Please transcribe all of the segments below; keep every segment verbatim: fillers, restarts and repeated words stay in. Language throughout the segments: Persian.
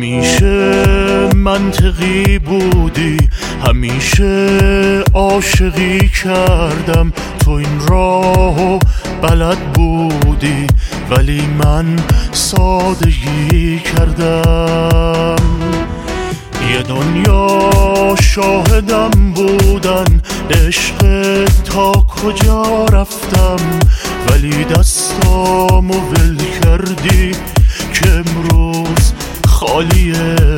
همیشه منطقی بودی، همیشه عاشقی کردم، تو این راهو بلد بودی ولی من سادگی کردم. یه دنیا شاهدم بودن عشق تا کجا رفتم، ولی دستامو ول کردی که امروز خالی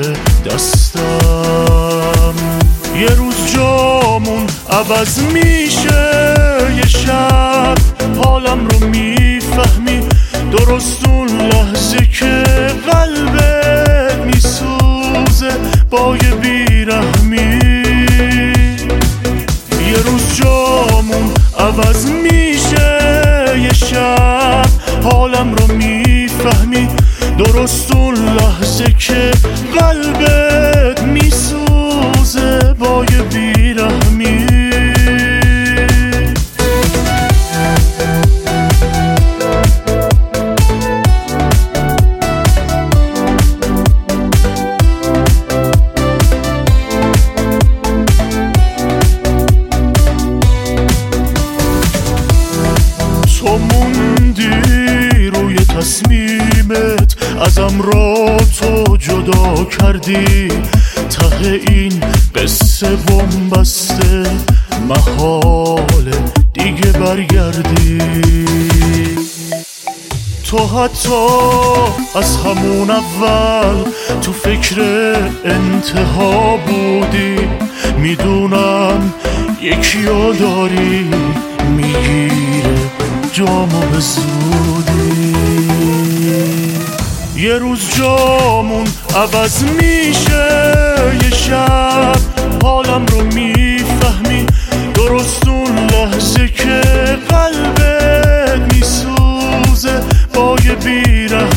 دستم. یه روز جامون عوض میشه، یه شب حالم رو میفهمی، درست اون لحظه که قلبت میسوزه با یه بیرحمی. یه روز جامون عوض میشه، یه شب حالم رو میفهمی، درست اون لحظه که قلبت میسوزه با یه بیرحمی. تو موندی روی تصمیمت، ازم را تو جدا کردی، ته این قصه بنبسته محاله دیگه برگردی. تو حتی از همون اول تو فکر انتها بودی، میدونم یکیو داری میگیره جامو به زودی. یه روز جامون عوض میشه، یه شب حالم رو میفهمی، درست اون لحظه که قلبت میسوزه با یه بیرحمی.